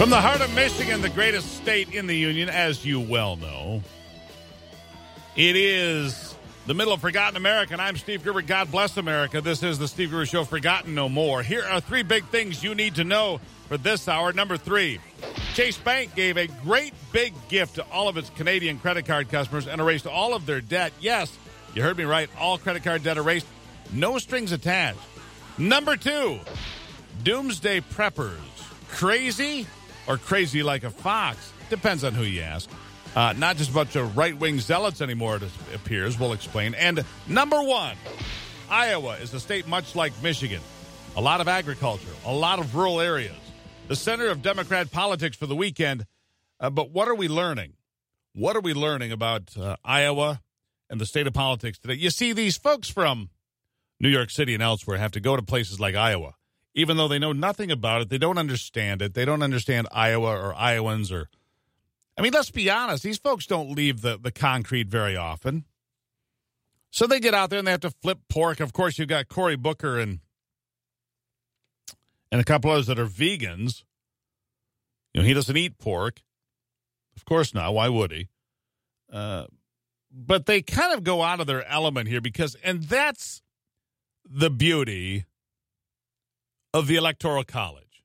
From the heart of Michigan, the greatest state in the union, as you well know, it is the middle of Forgotten America, and I'm Steve Gruber. God bless America. This is the Steve Gruber Show, Forgotten No More. Here are three big things you need to know for this hour. Number three, Chase Bank gave a great big gift to all of its Canadian credit card customers and erased all of their debt. Yes, you heard me right. All credit card debt erased. No strings attached. Number two, doomsday preppers. Crazy or crazy like a fox? Depends on who you ask. Not just a bunch of right-wing zealots anymore, it appears. We'll explain. And number one, Iowa is a state much like Michigan. A lot of agriculture, a lot of rural areas. The center of Democrat politics for the weekend. But what are we learning? What are we learning about Iowa and the state of politics today? You see, these folks from New York City and elsewhere have to go to places like Iowa. Even though they know nothing about it, they don't understand it. They don't understand Iowa or Iowans or... I mean, let's be honest. These folks don't leave the concrete very often. So they get out there and they have to flip pork. Of course, you've got Cory Booker and a couple others that are vegans. You know, he doesn't eat pork. Of course not. Why would he? But they kind of go out of their element here because... And that's the beauty of the Electoral College.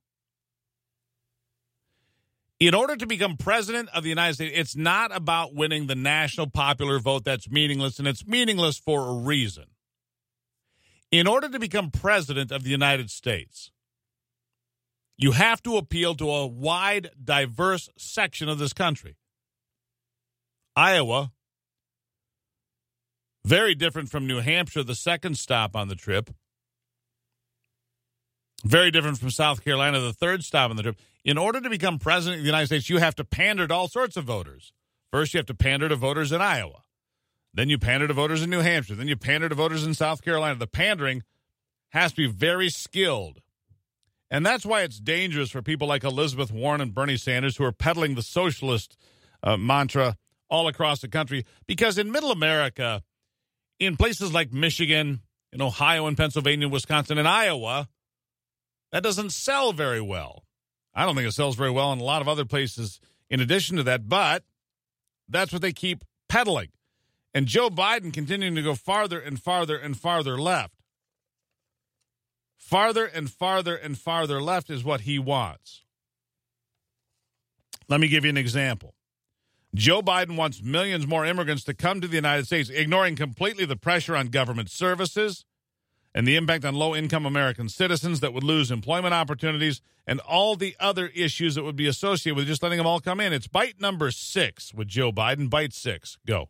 In order to become president of the United States, it's not about winning the national popular vote. That's meaningless, and it's meaningless for a reason. In order to become president of the United States, you have to appeal to a wide, diverse section of this country. Iowa, very different from New Hampshire, the second stop on the trip. Very different from South Carolina, the third stop on the trip. In order to become president of the United States, you have to pander to all sorts of voters. First, you have to pander to voters in Iowa. Then you pander to voters in New Hampshire. Then you pander to voters in South Carolina. The pandering has to be very skilled. And that's why it's dangerous for people like Elizabeth Warren and Bernie Sanders who are peddling the socialist mantra all across the country. Because in middle America, in places like Michigan, in Ohio and Pennsylvania, Wisconsin, and Iowa, that doesn't sell very well. I don't think it sells very well in a lot of other places in addition to that, but that's what they keep peddling. And Joe Biden continuing to go farther and farther and farther left. Farther and farther and farther left is what he wants. Let me give you an example. Joe Biden wants millions more immigrants to come to the United States, ignoring completely the pressure on government services and the impact on low-income American citizens that would lose employment opportunities and all the other issues that would be associated with just letting them all come in. It's bite number 6 with Joe Biden. Bite 6. Go.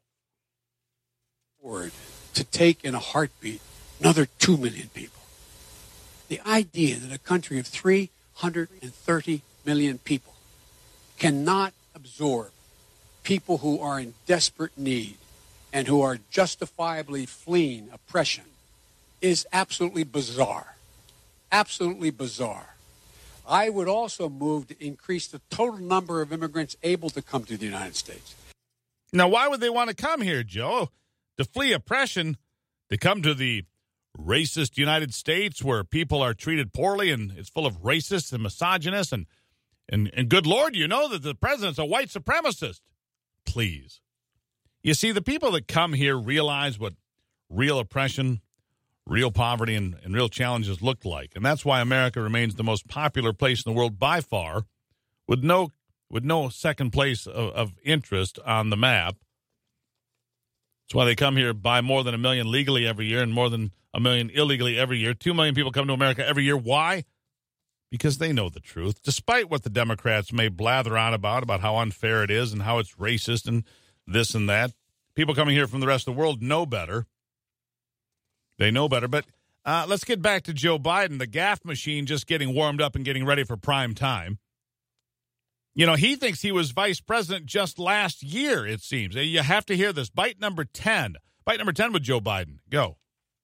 To take in a heartbeat another 2 million people. The idea that a country of 330 million people cannot absorb people who are in desperate need and who are justifiably fleeing oppression is absolutely bizarre. Absolutely bizarre. I would also move to increase the total number of immigrants able to come to the United States. Now, why would they want to come here, Joe? To flee oppression, to come to the racist United States where people are treated poorly and it's full of racists and misogynists and good Lord, you know that the president's a white supremacist. Please. You see, the people that come here realize what real oppression, real poverty, and real challenges look like. And that's why America remains the most popular place in the world by far, with no second place of interest on the map. That's why they come here by more than 1 million legally every year and more than 1 million illegally every year. 2 million people come to America every year. Why? Because they know the truth. Despite what the Democrats may blather on about how unfair it is and how it's racist and this and that, people coming here from the rest of the world know better. They know better. But let's get back to Joe Biden, the gaffe machine just getting warmed up and getting ready for prime time. You know, he thinks he was vice president just last year, it seems. You have to hear this. Bite number 10. Bite number 10 with Joe Biden. Go.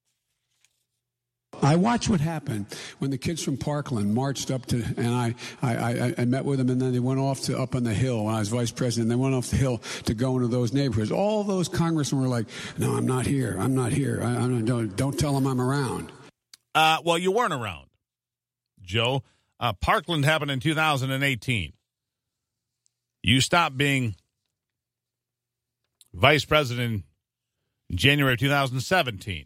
I watched what happened when the kids from Parkland marched up to, and I met with them, and then they went off to up on the hill when I was vice president. They went off the hill to go into those neighborhoods. All those congressmen were like, "No, I'm not here. I'm not here. Don't tell them I'm around." Well, you weren't around, Joe. Parkland happened in 2018. You stopped being vice president in January 2017.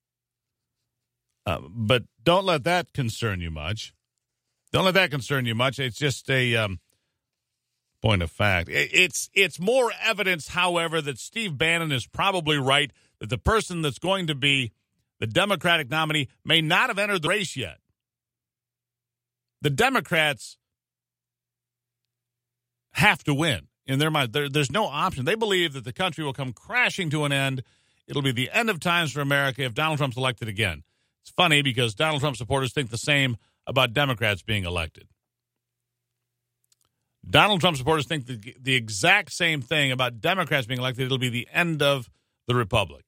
But don't let that concern you much. Don't let that concern you much. It's just a point of fact. It's more evidence, however, that Steve Bannon is probably right, that the person that's going to be the Democratic nominee may not have entered the race yet. The Democrats have to win. In their mind, there's no option. They believe that the country will come crashing to an end. It'll be the end of times for America if Donald Trump's elected again. It's funny because Donald Trump supporters think the same about Democrats being elected. Donald Trump supporters think the exact same thing about Democrats being elected. It'll be the end of the Republic.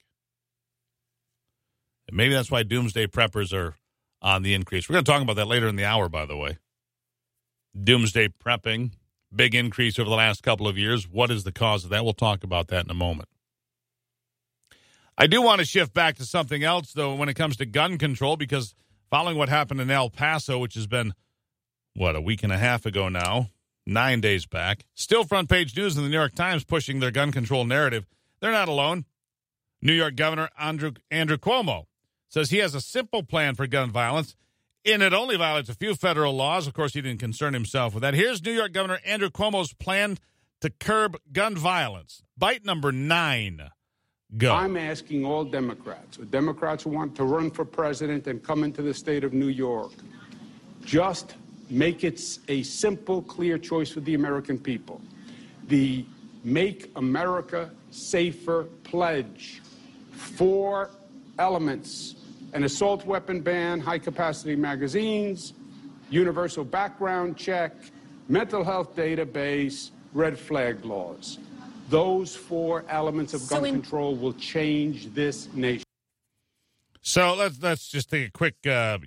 And maybe that's why doomsday preppers are on the increase. We're going to talk about that later in the hour, by the way. Doomsday prepping, big increase over the last couple of years. What is the cause of that? We'll talk about that in a moment. I do want to shift back to something else, though, when it comes to gun control, because following what happened in El Paso, which has been, a week and a half ago now, 9 days back, still front page news in the New York Times pushing their gun control narrative. They're not alone. New York Governor Andrew Cuomo says he has a simple plan for gun violence, and it only violates a few federal laws. Of course, he didn't concern himself with that. Here's New York Governor Andrew Cuomo's plan to curb gun violence. Bite number 9. Go. I'm asking all Democrats, or Democrats who want to run for president and come into the state of New York, just make it a simple, clear choice for the American people. The Make America Safer pledge. 4 elements: an assault weapon ban, high-capacity magazines, universal background check, mental health database, red flag laws. Those 4 elements of gun control will change this nation. So let's just take a quick,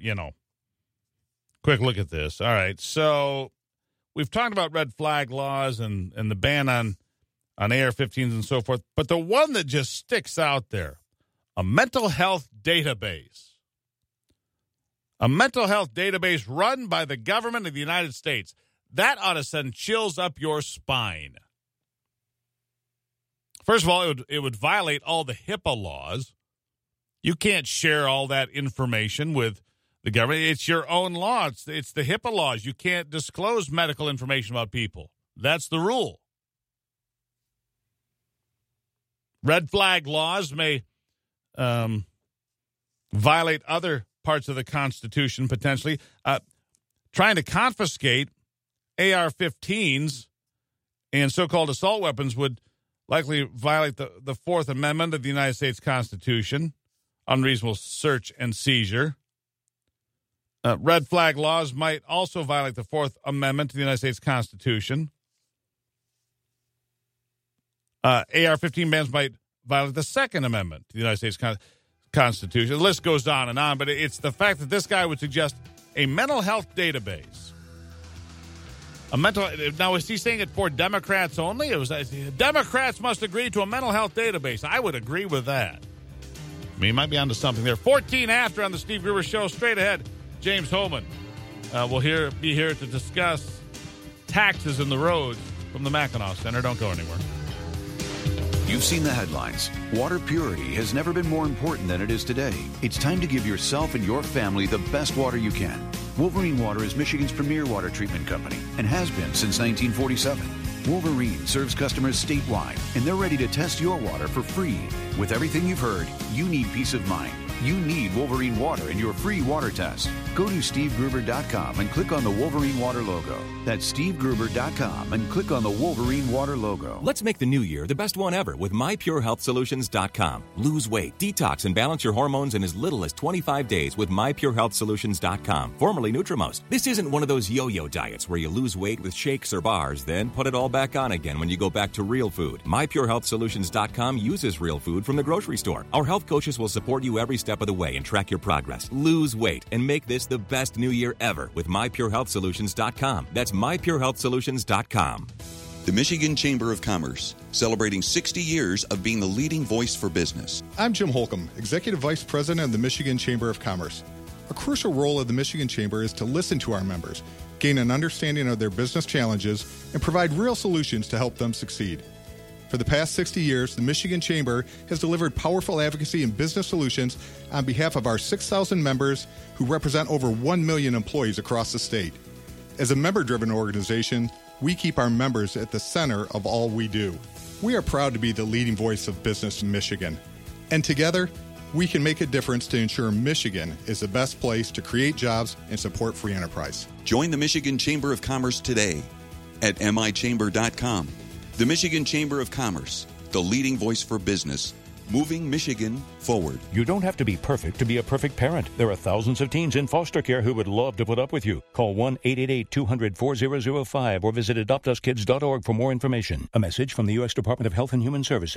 quick look at this. All right. So we've talked about red flag laws and the ban on AR-15s and so forth. But the one that just sticks out there, a mental health database. A mental health database run by the government of the United States. That ought to send chills up your spine. First of all, it would violate all the HIPAA laws. You can't share all that information with the government. It's your own law. It's the HIPAA laws. You can't disclose medical information about people. That's the rule. Red flag laws may violate other parts of the Constitution, potentially. Trying to confiscate AR-15s and so-called assault weapons would likely violate the Fourth Amendment of the United States Constitution, unreasonable search and seizure. Red flag laws might also violate the Fourth Amendment to the United States Constitution. AR-15 bans might violate the Second Amendment to the United States Constitution. The list goes on, but it's the fact that this guy would suggest a mental health database. Now, is he saying it for Democrats only? Democrats must agree to a mental health database. I would agree with that. He might be onto something there. 14 after on the Steve Gruber Show. Straight ahead, James Hohmann will be here to discuss taxes in the roads from the Mackinac Center. Don't go anywhere. You've seen the headlines. Water purity has never been more important than it is today. It's time to give yourself and your family the best water you can. Wolverine Water is Michigan's premier water treatment company and has been since 1947. Wolverine serves customers statewide, and they're ready to test your water for free. With everything you've heard, you need peace of mind. You need Wolverine Water in your free water test. Go to SteveGruber.com and click on the Wolverine Water logo. That's SteveGruber.com and click on the Wolverine Water logo. Let's make the new year the best one ever with MyPureHealthSolutions.com. Lose weight, detox, and balance your hormones in as little as 25 days with MyPureHealthSolutions.com, formerly Nutrimost. This isn't one of those yo-yo diets where you lose weight with shakes or bars, then put it all back on again when you go back to real food. MyPureHealthSolutions.com uses real food from the grocery store. Our health coaches will support you every step of the way and track your progress. Lose weight and make this the best new year ever with MyPureHealthSolutions.com. That's MyPureHealthSolutions.com. The Michigan Chamber of Commerce, celebrating 60 years of being the leading voice for business. I'm Jim Holcomb, Executive Vice President of the Michigan Chamber of Commerce. A crucial role of the Michigan Chamber is to listen to our members, gain an understanding of their business challenges, and provide real solutions to help them succeed. For the past 60 years, the Michigan Chamber has delivered powerful advocacy and business solutions on behalf of our 6,000 members who represent over 1 million employees across the state. As a member-driven organization, we keep our members at the center of all we do. We are proud to be the leading voice of business in Michigan. And together, we can make a difference to ensure Michigan is the best place to create jobs and support free enterprise. Join the Michigan Chamber of Commerce today at michamber.com. The Michigan Chamber of Commerce, the leading voice for business, moving Michigan forward. You don't have to be perfect to be a perfect parent. There are thousands of teens in foster care who would love to put up with you. Call 1-888-200-4005 or visit adoptuskids.org for more information. A message from the U.S. Department of Health and Human Services.